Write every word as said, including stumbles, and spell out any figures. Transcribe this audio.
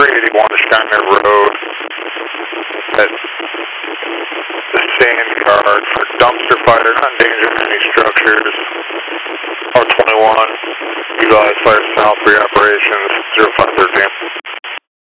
three eighty-one Steiner Road at the sand yard for dumpster fire, not endangering any structures. R twenty-one, utilize fire south for your operations, zero five thirteen.